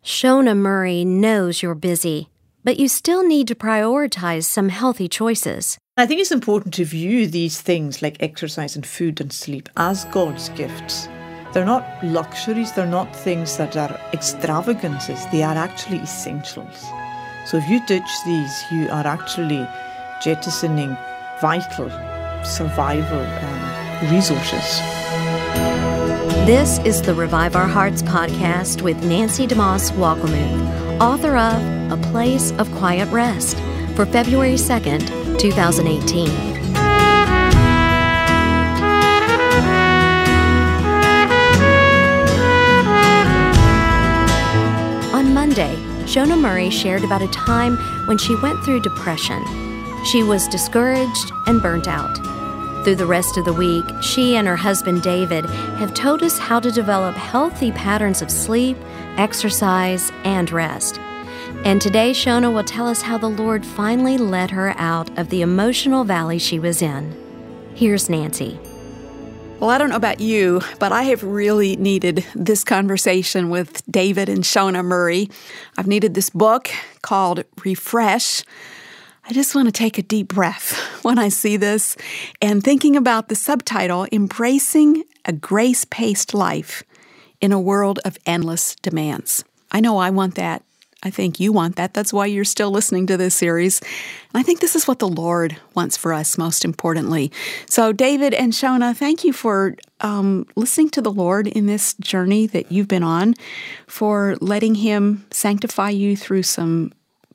Shona Murray knows you're busy, but you still need to prioritize some healthy choices. I think it's important to view these things like exercise and food and sleep as God's gifts. They're not luxuries, they're not things that are extravagances, they are actually essentials. So if you ditch these, you are actually jettisoning vital survival resources. This is the Revive Our Hearts podcast with Nancy DeMoss Walkemuth, author of A Place of Quiet Rest, for February 2nd, 2018. On Monday, Shona Murray shared about a time when she went through depression. She was discouraged and burnt out. Through the rest of the week, she and her husband David have told us how to develop healthy patterns of sleep, exercise, and rest. And today, Shona will tell us how the Lord finally led her out of the emotional valley she was in. Here's Nancy. Well, I don't know about you, but I have really needed this conversation with David and Shona Murray. I've needed this book called Refresh. I just want to take a deep breath when I see this and thinking about the subtitle, Embracing a Grace-Paced Life in a World of Endless Demands. I know I want that. I think you want that. That's why you're still listening to this series. And I think this is what the Lord wants for us, most importantly. So David and Shona, thank you for listening to the Lord in this journey that you've been on, for letting Him sanctify you through some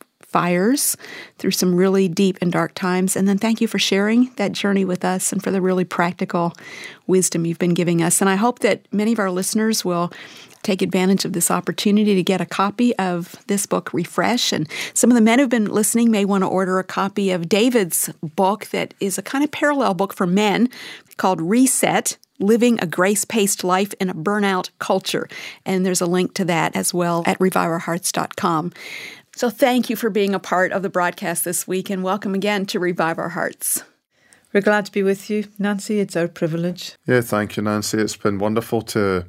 fires, through some really deep and dark times. And then thank you for sharing that journey with us and for the really practical wisdom you've been giving us. And I hope that many of our listeners will take advantage of this opportunity to get a copy of this book, Refresh. And some of the men who've been listening may want to order a copy of David's book that is a kind of parallel book for men called Reset, Living a Grace-Paced Life in a Burnout Culture. And there's a link to that as well at reviveourhearts.com. So thank you for being a part of the broadcast this week, and welcome again to Revive Our Hearts. We're glad to be with you, Nancy. It's our privilege. Yeah, thank you, Nancy. It's been wonderful to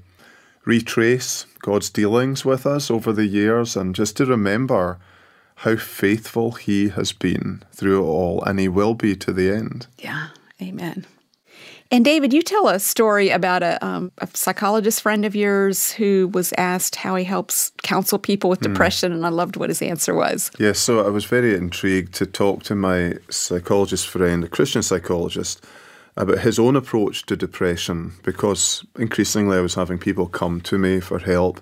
retrace God's dealings with us over the years and just to remember how faithful He has been through it all, and He will be to the end. Yeah, amen. And David, you tell a story about a psychologist friend of yours who was asked how he helps counsel people with depression, and I loved what his answer was. Yes, so I was very intrigued to talk to my psychologist friend, a Christian psychologist, about his own approach to depression, because increasingly I was having people come to me for help.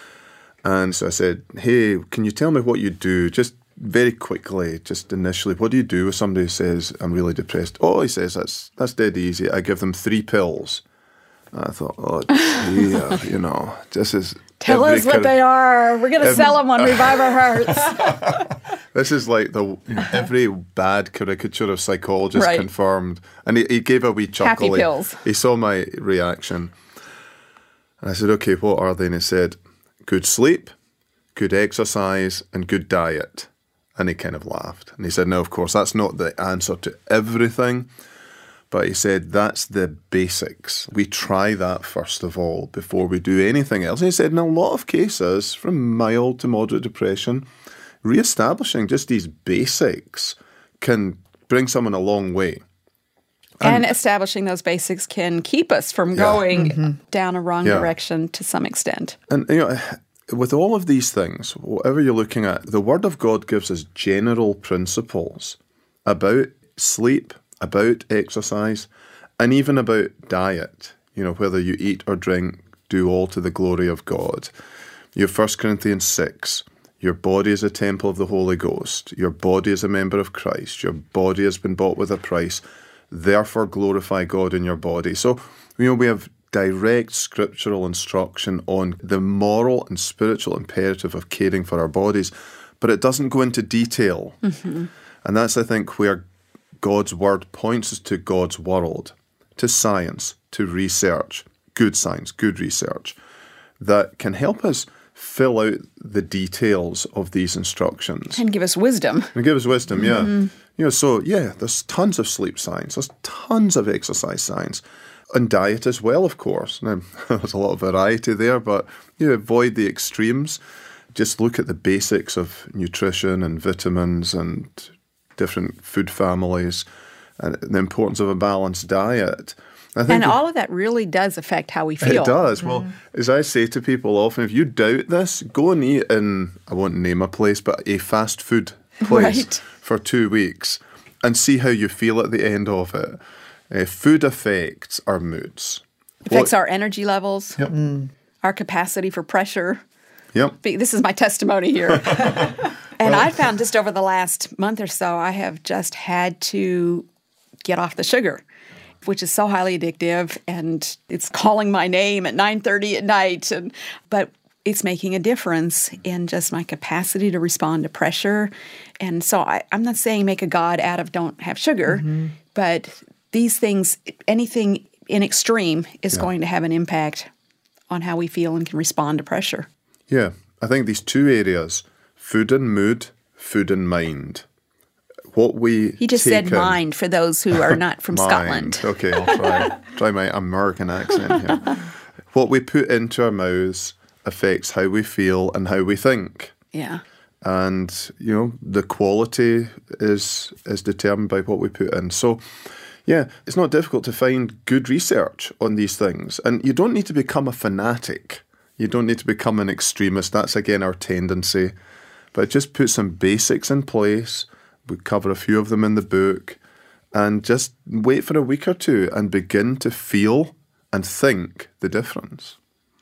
And so I said, hey, can you tell me what you do? Just very quickly, just initially, what do you do with somebody who says, I'm really depressed? Oh, he says, that's dead easy. I give them 3 pills. And I thought, oh, dear, this is... Tell us what they are. We're going to sell them on Revive Our Hearts. This is like every bad caricature of psychologist confirmed. And he gave a wee chuckle. Happy pills. He saw my reaction. And I said, okay, what are they? And he said, good sleep, good exercise, and good diet. And he kind of laughed. And he said, no, of course, that's not the answer to everything. But he said, that's the basics. We try that first of all before we do anything else. And he said, in a lot of cases, from mild to moderate depression, reestablishing just these basics can bring someone a long way. And establishing those basics can keep us from going down a wrong direction to some extent. And, with all of these things, whatever you're looking at, the Word of God gives us general principles about sleep, about exercise, and even about diet. Whether you eat or drink, do all to the glory of God. You have 1 Corinthians 6. Your body is a temple of the Holy Ghost. Your body is a member of Christ. Your body has been bought with a price. Therefore, glorify God in your body. So, we have direct scriptural instruction on the moral and spiritual imperative of caring for our bodies, but it doesn't go into detail. And that's, I think, where God's Word points us to God's world, to science, to research, good science, good research, that can help us fill out the details of these instructions. And give us wisdom. There's tons of sleep science, there's tons of exercise science, and diet as well, of course. Now, there's a lot of variety there, but avoid the extremes. just look at the basics of nutrition and vitamins and different food families and the importance of a balanced diet. And all of that really does affect how we feel. It does. Well, as I say to people often, if you doubt this, go and eat in, I won't name a place, but a fast food place for 2 weeks and see how you feel at the end of it. Food affects our moods. Affects our energy levels, Yep. Our capacity for pressure. Yep. This is my testimony here. And I found just over the last month or so, I have just had to get off the sugar, which is so highly addictive, and it's calling my name at 9:30 at night. But it's making a difference in just my capacity to respond to pressure. And so I'm not saying make a god out of don't have sugar, but these things, anything in extreme is going to have an impact on how we feel and can respond to pressure. Yeah, I think these two areas, food and mood, food and mind. What we He just said mind for those who are not from Scotland. Okay, I'll try my American accent here. What we put into our mouths affects how we feel and how we think. Yeah. And, the quality is determined by what we put in. So, yeah, it's not difficult to find good research on these things. And you don't need to become a fanatic. You don't need to become an extremist. That's, again, our tendency. But just put some basics in place. We cover a few of them in the book. And just wait for a week or two and begin to feel and think the difference.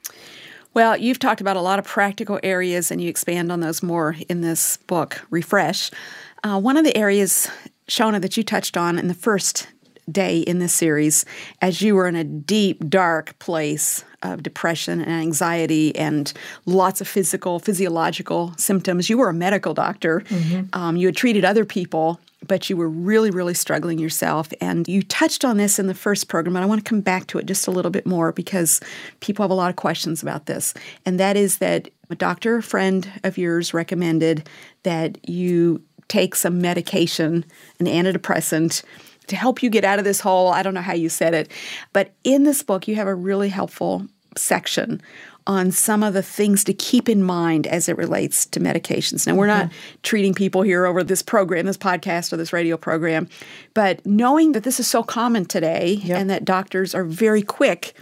Well, you've talked about a lot of practical areas, and you expand on those more in this book, Refresh. One of the areas, Shona, that you touched on in the first day in this series, as you were in a deep, dark place of depression and anxiety and lots of physiological symptoms. You were a medical doctor. You had treated other people, but you were really, really struggling yourself. And you touched on this in the first program, and I want to come back to it just a little bit more because people have a lot of questions about this. And that is that a doctor friend of yours recommended that you take some medication, an antidepressant, to help you get out of this hole. I don't know how you said it. But in this book, you have a really helpful section on some of the things to keep in mind as it relates to medications. Now, we're not treating people here over this program, this podcast or this radio program, but knowing that this is so common today and that doctors are very quick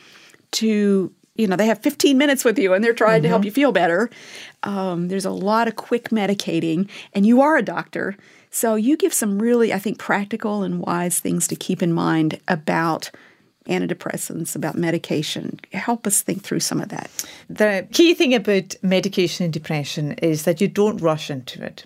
to, they have 15 minutes with you and they're trying to help you feel better. There's a lot of quick medicating, and you are a doctor. So you give some really, I think, practical and wise things to keep in mind about antidepressants, about medication. Help us think through some of that. The key thing about medication in depression is that you don't rush into it.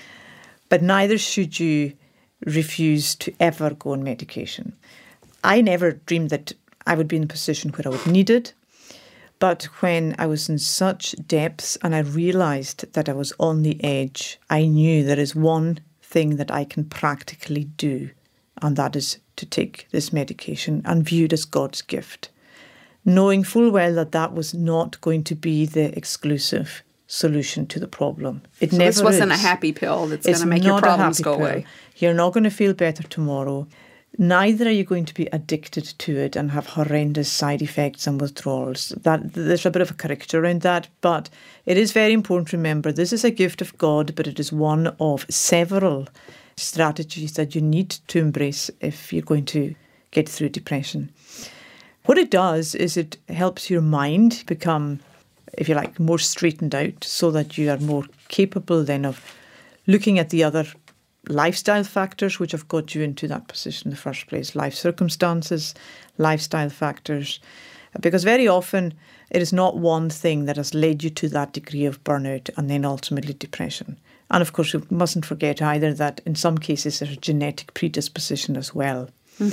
But neither should you refuse to ever go on medication. I never dreamed that I would be in a position where I would need it. But when I was in such depths and I realised that I was on the edge, I knew there is one thing that I can practically do, and that is to take this medication and view it as God's gift, knowing full well that that was not going to be the exclusive solution to the problem. It never is. This wasn't a happy pill that's going to make your problems go away. You're not going to feel better tomorrow. Neither are you going to be addicted to it and have horrendous side effects and withdrawals. There's a bit of a corrector around that, but it is very important to remember this is a gift of God, but it is one of several strategies that you need to embrace if you're going to get through depression. What it does is it helps your mind become, if you like, more straightened out so that you are more capable then of looking at the other lifestyle factors which have got you into that position in the first place, life circumstances, lifestyle factors, because very often it is not one thing that has led you to that degree of burnout and then ultimately depression. And of course, we mustn't forget either that in some cases there's a genetic predisposition as well.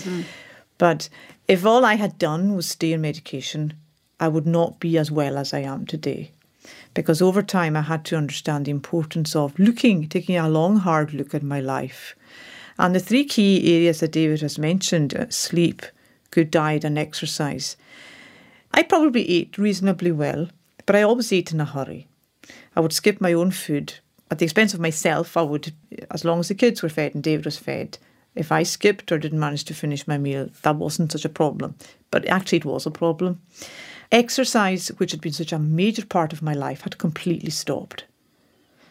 But if all I had done was stay on medication, I would not be as well as I am today. Because over time I had to understand the importance of taking a long, hard look at my life. And the three key areas that David has mentioned, sleep, good diet and exercise. I probably ate reasonably well, but I always ate in a hurry. I would skip my own food. At the expense of myself, I would, as long as the kids were fed and David was fed, if I skipped or didn't manage to finish my meal, that wasn't such a problem. But actually it was a problem. Exercise, which had been such a major part of my life, had completely stopped.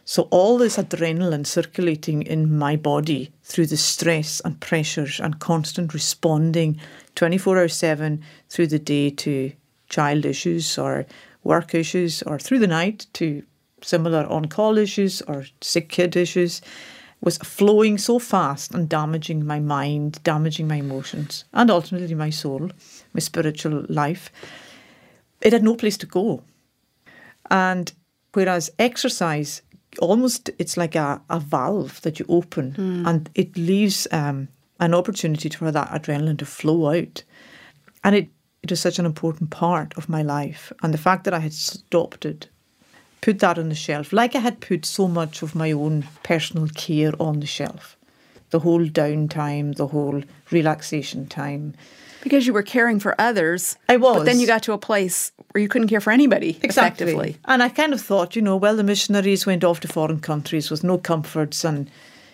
So all this adrenaline circulating in my body through the stress and pressures and constant responding 24/7 through the day to child issues or work issues, or through the night to similar on-call issues or sick kid issues, was flowing so fast and damaging my mind, damaging my emotions, and ultimately my soul, my spiritual life. It had no place to go. And whereas exercise, almost it's like a valve that you open and it leaves an opportunity for that adrenaline to flow out. And it was such an important part of my life. And the fact that I had stopped it, put that on the shelf, like I had put so much of my own personal care on the shelf. The whole downtime, the whole relaxation time. Because you were caring for others. I was. But then you got to a place where you couldn't care for anybody effectively. And I kind of thought, the missionaries went off to foreign countries with no comforts and,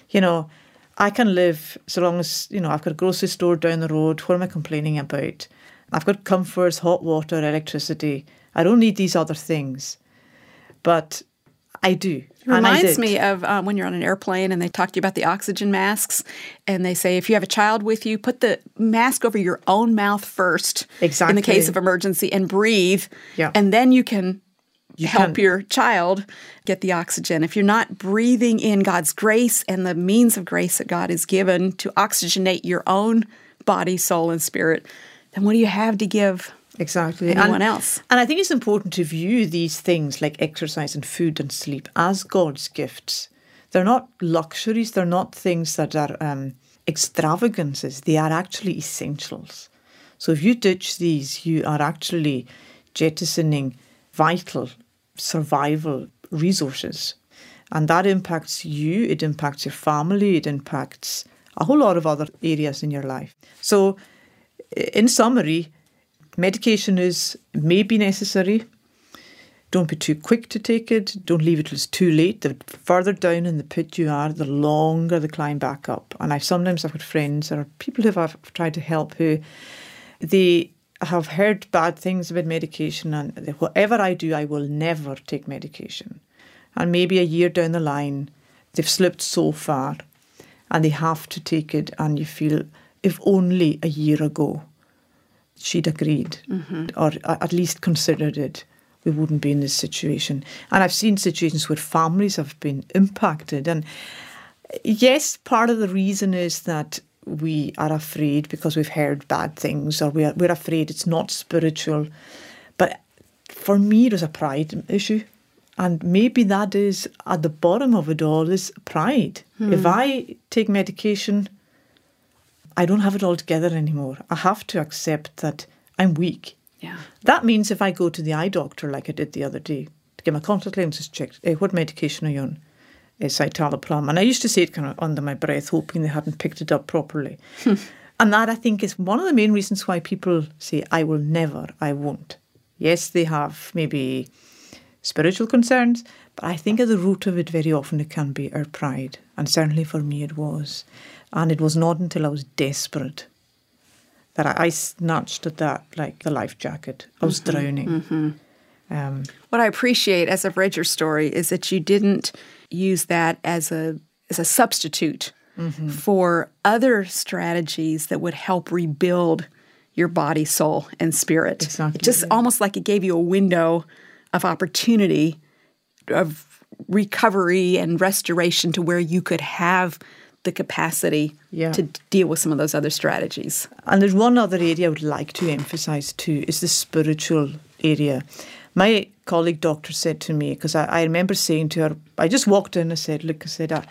I can live so long as, I've got a grocery store down the road. What am I complaining about? I've got comforts, hot water, electricity. I don't need these other things. But I do. It reminds me of when you're on an airplane and they talk to you about the oxygen masks, and they say if you have a child with you, put the mask over your own mouth first in the case of emergency and breathe, and then you can help your child get the oxygen. If you're not breathing in God's grace and the means of grace that God has given to oxygenate your own body, soul, and spirit, then what do you have to give anyone else? And I think it's important to view these things like exercise and food and sleep as God's gifts. They're not luxuries. They're not things that are extravagances. They are actually essentials. So if you ditch these, you are actually jettisoning vital survival resources. And that impacts you, it impacts your family, it impacts a whole lot of other areas in your life. So in summary, medication may be necessary. Don't be too quick to take it. Don't leave it till it's too late. The further down in the pit you are, the longer the climb back up. And I've got friends or people who I've tried to help who they have heard bad things about medication, and whatever I do, I will never take medication. And maybe a year down the line, they've slipped so far and they have to take it, and you feel, if only a year ago she'd agreed or at least considered it, we wouldn't be in this situation. And I've seen situations where families have been impacted. And yes, part of the reason is that we are afraid because we've heard bad things, or we're afraid it's not spiritual. But for me, it was a pride issue. And maybe that is at the bottom of it all, is pride. If I take medication, I don't have it all together anymore. I have to accept that I'm weak. Yeah. That means if I go to the eye doctor like I did the other day to get my contact lenses checked, what medication are you on? Citalopram. And I used to say it kind of under my breath, hoping they hadn't picked it up properly. And that, I think, is one of the main reasons why people say, I will never, I won't. Yes, they have maybe spiritual concerns, but I think at the root of it very often it can be our pride. And certainly for me it was. And it was not until I was desperate that I snatched at that like the life jacket. I was drowning. What I appreciate as I've read your story is that you didn't use that as a substitute for other strategies that would help rebuild your body, soul, and spirit. Exactly. It just almost like it gave you a window of opportunity, of recovery and restoration to where you could have the capacity to deal with some of those other strategies. And there's one other area I would like to emphasize too, is the spiritual area. My colleague doctor said to me, because I remember saying to her, I just walked in and said, look,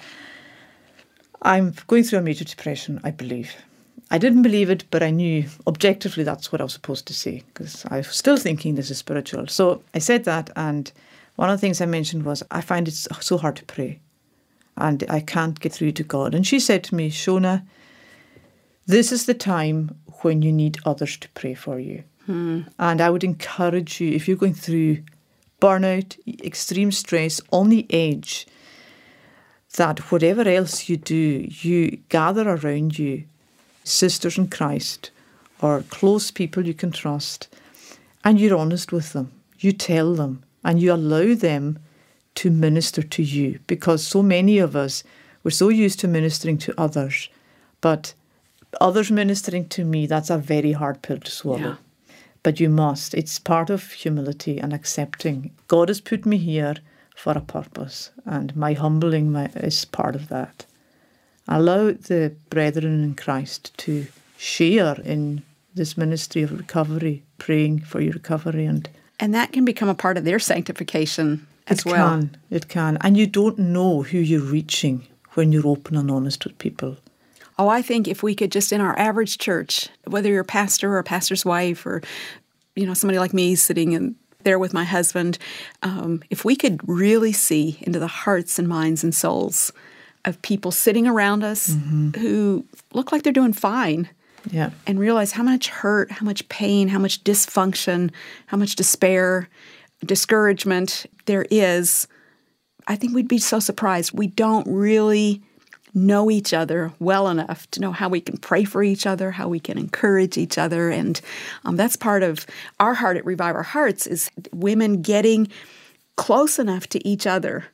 I'm going through a major depression, I believe. I didn't believe it, but I knew objectively that's what I was supposed to say, because I was still thinking this is spiritual. So I said that, and one of the things I mentioned was, I find it so hard to pray, and I can't get through to God. And she said to me, Shona, this is the time when you need others to pray for you. And I would encourage you, if you're going through burnout, extreme stress, on the edge, that whatever else you do, you gather around you sisters in Christ or close people you can trust, and you're honest with them. You tell them and you allow them to minister to you, because so many of us, we're so used to ministering to others, but others ministering to me, that's a very hard pill to swallow. Yeah. But you must. It's part of humility and accepting. God has put me here for a purpose, and my humbling is part of that. Allow the brethren in Christ to share in this ministry of recovery, praying for your recovery. And that can become a part of their sanctification as well. It can. And you don't know who you're reaching when you're open and honest with people. Oh, I think if we could just in our average church, whether you're a pastor or a pastor's wife or, somebody like me sitting in there with my husband, if we could really see into the hearts and minds and souls of people sitting around us who look like they're doing fine, and realize how much hurt, how much pain, how much dysfunction, how much despair, discouragement there is, I think we'd be so surprised. We don't really know each other well enough to know how we can pray for each other, how we can encourage each other. And that's part of our heart at Revive Our Hearts, is women getting close enough to each other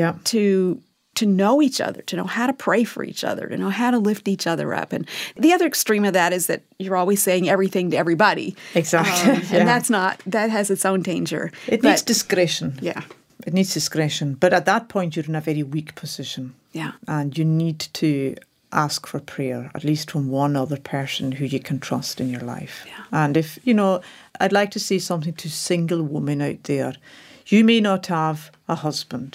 to know each other, to know how to pray for each other, to know how to lift each other up. And the other extreme of that is that you're always saying everything to everybody. Exactly. And that has its own danger. It needs discretion. Yeah. It needs discretion. But at that point, you're in a very weak position. Yeah. And you need to ask for prayer, at least from one other person who you can trust in your life. Yeah. And if, I'd like to say something to single women out there. You may not have a husband,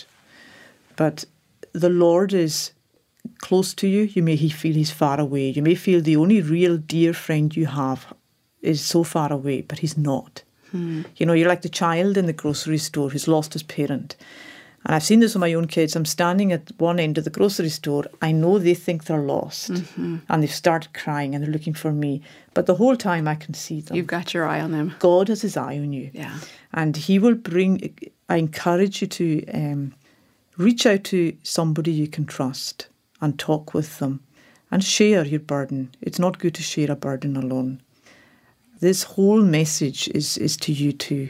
but the Lord is close to you. You may feel he's far away. You may feel the only real dear friend you have is so far away, but he's not. You're like the child in the grocery store who's lost his parent. And I've seen this with my own kids. I'm standing at one end of the grocery store. I know they think they're lost. And they've started crying and they're looking for me. But the whole time I can see them. You've got your eye on them. God has his eye on you. Yeah. And he will I encourage you to reach out to somebody you can trust and talk with them and share your burden. It's not good to share a burden alone. This whole message is to you too,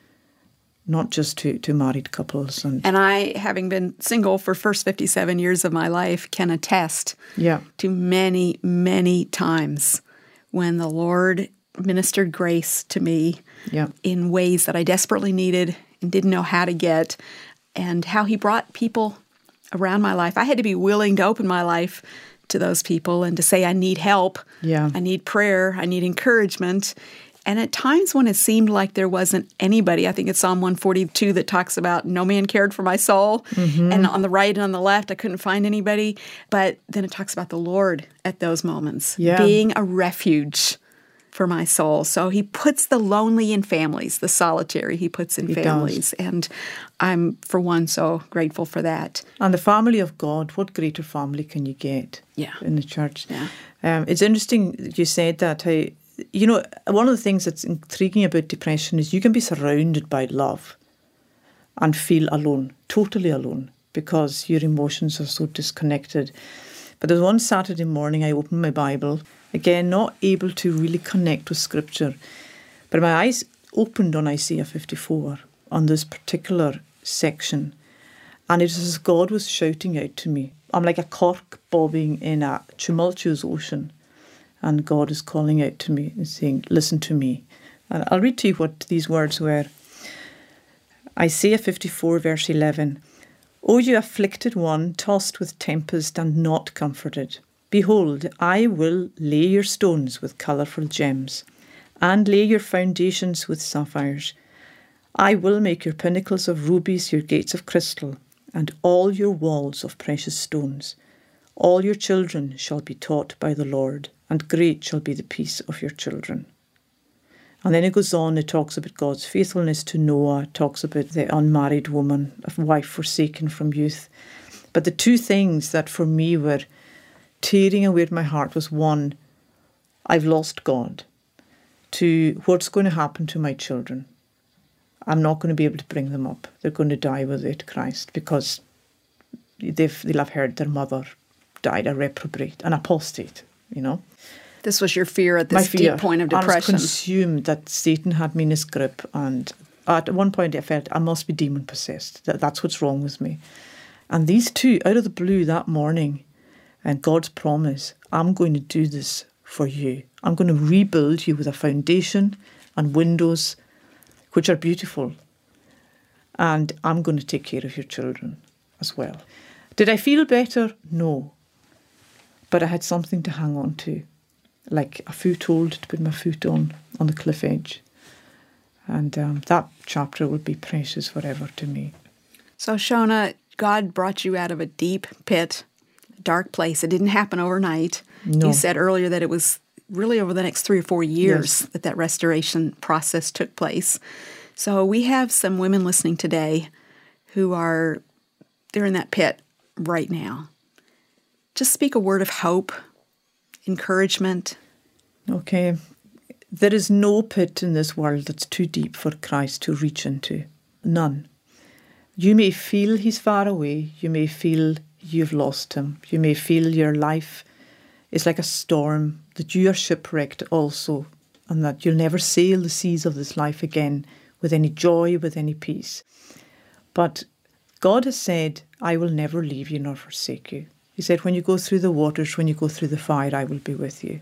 not just to married couples. And I, having been single for first 57 years of my life, can attest to many, many times when the Lord ministered grace to me in ways that I desperately needed and didn't know how to get, and how he brought people around my life. I had to be willing to open my life to those people and to say, I need help, I need prayer, I need encouragement. And at times when it seemed like there wasn't anybody, I think it's Psalm 142 that talks about no man cared for my soul. And on the right and on the left, I couldn't find anybody. But then it talks about the Lord at those moments, being a refuge for my soul. So he puts the lonely in families, the solitary he puts in families. And I'm, for one, so grateful for that. And the family of God, what greater family can you get in the church? Yeah. It's interesting you said that. One of the things that's intriguing about depression is you can be surrounded by love and feel alone, totally alone, because your emotions are so disconnected. But there was one Saturday morning I opened my Bible, again, not able to really connect with Scripture, but my eyes opened on Isaiah 54, on this particular section, and it was as God was shouting out to me. I'm like a cork bobbing in a tumultuous ocean, and God is calling out to me and saying, listen to me. And I'll read to you what these words were. Isaiah 54, verse 11. O you afflicted one, tossed with tempest and not comforted. Behold, I will lay your stones with colourful gems, and lay your foundations with sapphires. I will make your pinnacles of rubies, your gates of crystal, and all your walls of precious stones. All your children shall be taught by the Lord, and great shall be the peace of your children. And then it goes on, it talks about God's faithfulness to Noah, it talks about the unmarried woman, a wife forsaken from youth. But the two things that for me were tearing away at my heart was, one, I've lost God, to what's going to happen to my children. I'm not going to be able to bring them up. They're going to die without Christ because they'll have heard their mother died a reprobate, an apostate, This was your fear at this deep point of depression. I was consumed that Satan had me in his grip, and at one point I felt I must be demon-possessed. That's what's wrong with me. And these two, out of the blue that morning, and God's promise, I'm going to do this for you. I'm going to rebuild you with a foundation and windows, which are beautiful. And I'm going to take care of your children as well. Did I feel better? No. But I had something to hang on to, like a foothold to put my foot on the cliff edge. And that chapter will be precious forever to me. So, Shona, God brought you out of a deep pit, dark place. It didn't happen overnight. No. You said earlier that it was really over the next 3 or 4 years Yes. that restoration process took place. So we have some women listening today who they're in that pit right now. Just speak a word of hope, encouragement. Okay. There is no pit in this world that's too deep for Christ to reach into. None. You may feel he's far away. You may feel you've lost him. You may feel your life is like a storm, that you are shipwrecked also, and that you'll never sail the seas of this life again with any joy, with any peace. But God has said, I will never leave you nor forsake you. He said, when you go through the waters, when you go through the fire, I will be with you.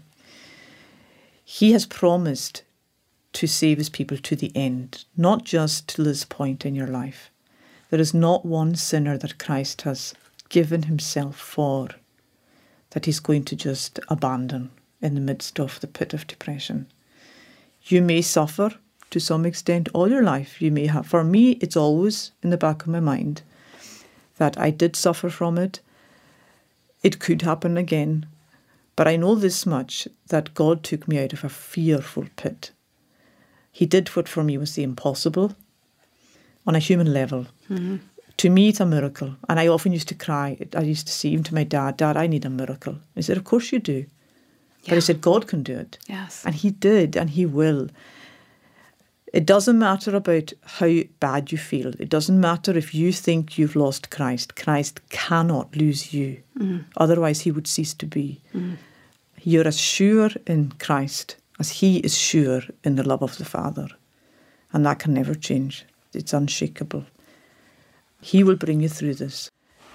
He has promised to save his people to the end, not just to this point in your life. There is not one sinner that Christ has given himself for that he's going to just abandon in the midst of the pit of depression. You may suffer to some extent all your life. You may have. For me, it's always in the back of my mind that I did suffer from it. It could happen again. But I know this much, that God took me out of a fearful pit. He did what for me was the impossible on a human level. Mm-hmm. To me, it's a miracle. And I often used to cry. I used to say even to my dad, Dad, I need a miracle. He said, of course you do. Yeah. But I said, God can do it. Yes. And he did, and he will. It doesn't matter about how bad you feel. It doesn't matter if you think you've lost Christ. Christ cannot lose you. Mm. Otherwise, he would cease to be. Mm. You're as sure in Christ as he is sure in the love of the Father. And that can never change. It's unshakable. He will bring you through this.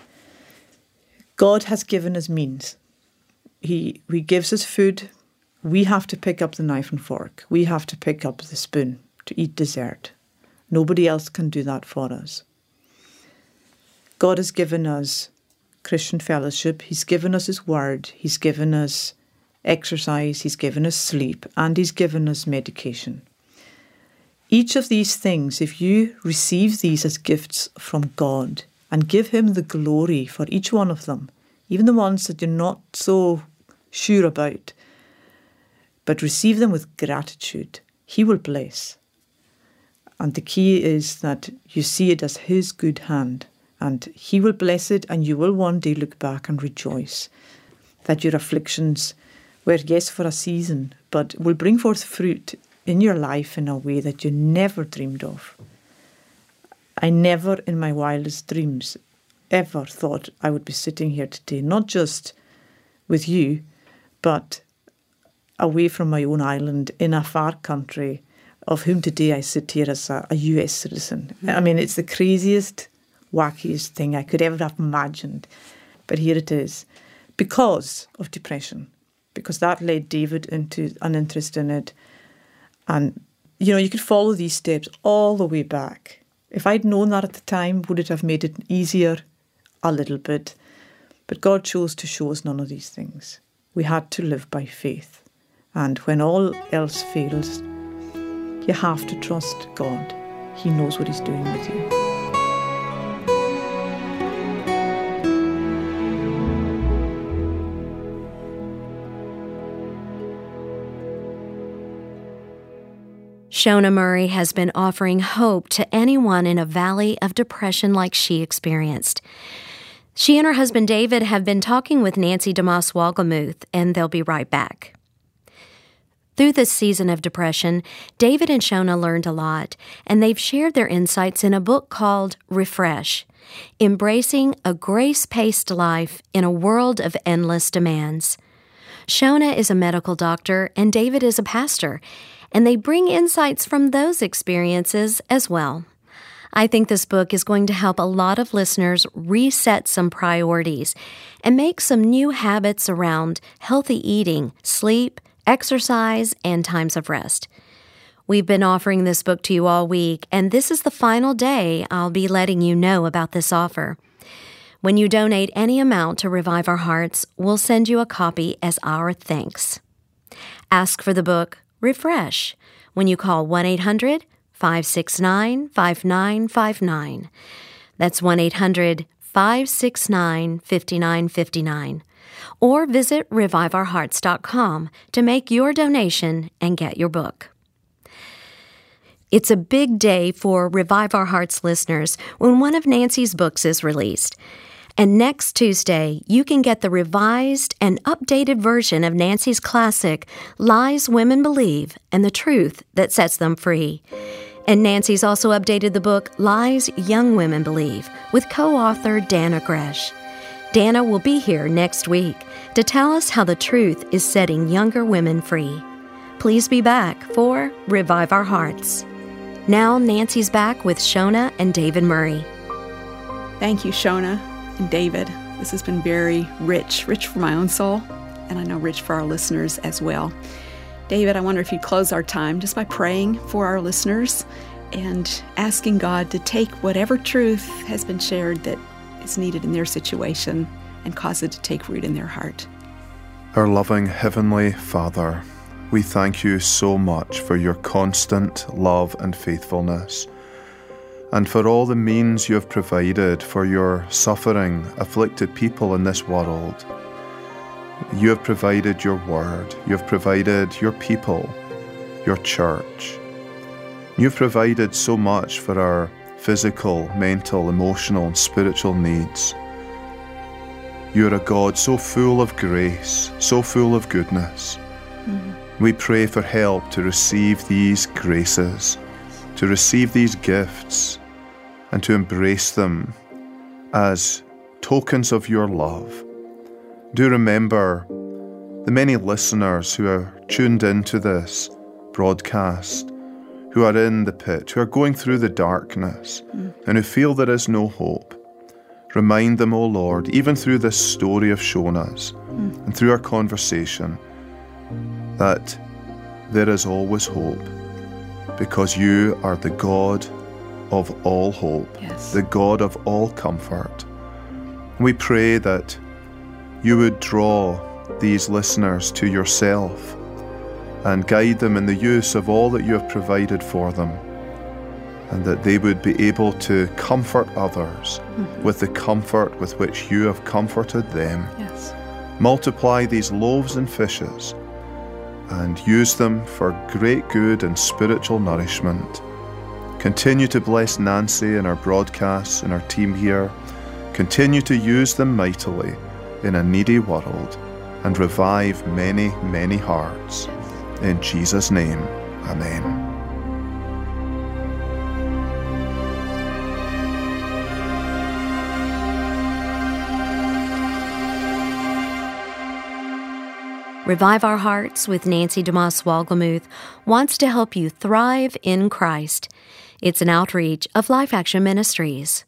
God has given us means. He gives us food. We have to pick up the knife and fork. We have to pick up the spoon to eat dessert. Nobody else can do that for us. God has given us Christian fellowship. He's given us his word. He's given us exercise. He's given us sleep. And he's given us medication. Each of these things, if you receive these as gifts from God and give him the glory for each one of them, even the ones that you're not so sure about, but receive them with gratitude, he will bless. And the key is that you see it as his good hand, and he will bless it, and you will one day look back and rejoice that your afflictions were, yes, for a season, but will bring forth fruit in your life in a way that you never dreamed of. I never in my wildest dreams ever thought I would be sitting here today, not just with you, but away from my own island in a far country, of whom today I sit here as a US citizen. Mm. I mean, it's the craziest, wackiest thing I could ever have imagined. But here it is, because of depression, because that led David into an interest in it. And, you could follow these steps all the way back. If I'd known that at the time, would it have made it easier? A little bit. But God chose to show us none of these things. We had to live by faith. And when all else fails, you have to trust God. He knows what he's doing with you. Shona Murray has been offering hope to anyone in a valley of depression like she experienced. She and her husband David have been talking with Nancy DeMoss Wolgemuth, and they'll be right back. Through this season of depression, David and Shona learned a lot, and they've shared their insights in a book called Refresh, Embracing a Grace-Paced Life in a World of Endless Demands. Shona is a medical doctor, and David is a pastor, and they bring insights from those experiences as well. I think this book is going to help a lot of listeners reset some priorities and make some new habits around healthy eating, sleep, exercise, and times of rest. We've been offering this book to you all week, and this is the final day I'll be letting you know about this offer. When you donate any amount to Revive Our Hearts, we'll send you a copy as our thanks. Ask for the book Refresh when you call 1-800-569-5959. That's 1-800-569-5959. Or visit reviveourhearts.com to make your donation and get your book. It's a big day for Revive Our Hearts listeners when one of Nancy's books is released. And next Tuesday, you can get the revised and updated version of Nancy's classic, Lies Women Believe and the Truth That Sets Them Free. And Nancy's also updated the book, Lies Young Women Believe, with co-author Dana Gresh. Dana will be here next week to tell us how the truth is setting younger women free. Please be back for Revive Our Hearts. Now Nancy's back with Shona and David Murray. Thank you, Shona and David. This has been very rich for my own soul, and I know rich for our listeners as well. David, I wonder if you'd close our time just by praying for our listeners and asking God to take whatever truth has been shared that is needed in their situation and cause it to take root in their heart. Our loving Heavenly Father, we thank you so much for your constant love and faithfulness, and for all the means you have provided for your suffering, afflicted people in this world. You have provided your word, you have provided your people, your church. You've provided so much for our physical, mental, emotional, and spiritual needs. You're a God so full of grace, so full of goodness. We pray for help to receive these graces, to receive these gifts, and to embrace them as tokens of your love. Do remember the many listeners who are tuned into this broadcast, who are in the pit, who are going through the darkness, and who feel there is no hope. Remind them, O Lord, even through this story of Shona's and through our conversation, that there is always hope, because you are the God of all hope, the God of all comfort. We pray that you would draw these listeners to yourself and guide them in the use of all that you have provided for them, and that they would be able to comfort others with the comfort with which you have comforted them. Multiply these loaves and fishes and use them for great good and spiritual nourishment. Continue to bless Nancy and our broadcasts and our team here. Continue to use them mightily in a needy world and revive many, many hearts. In Jesus' name, amen. Revive Our Hearts with Nancy DeMoss Wohlgemuth wants to help you thrive in Christ. It's an outreach of Life Action Ministries.